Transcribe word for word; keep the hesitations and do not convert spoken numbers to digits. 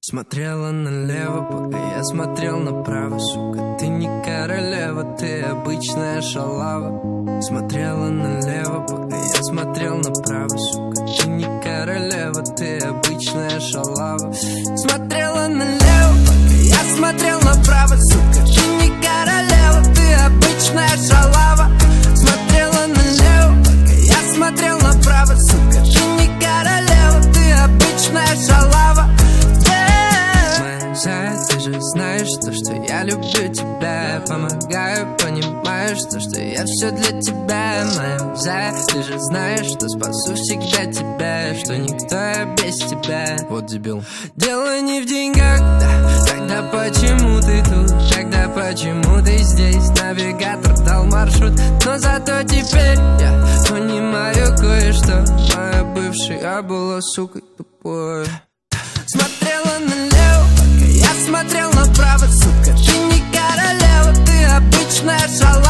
Смотрела налево, пока я смотрел направо. Сука, ты не королева, ты обычная шалава. Смотрела налево, пока я смотрел направо. Сука, ты не королева, ты обычная шалава. Смотрела налево, пока я смотрел направо. Сука, ты не королева, ты обычная шалава. Смотрела налево, пока я смотрел направо. Сука, ты не королева, ты обычная шалава. Ты же знаешь то, что я люблю тебя. Помогаю, понимаешь то, что я все для тебя. Моя зая, ты же знаешь, что спасу всегда тебя, что никто я без тебя. Вот дебил. Дело не в деньгах, да. Тогда почему ты тут? Тогда почему ты здесь? Навигатор дал маршрут, но зато теперь я понимаю кое-что. Моя бывшая была сукой тупой. Смотрела налево, я смотрел направо, сука, ты не королева, ты обычная шалава.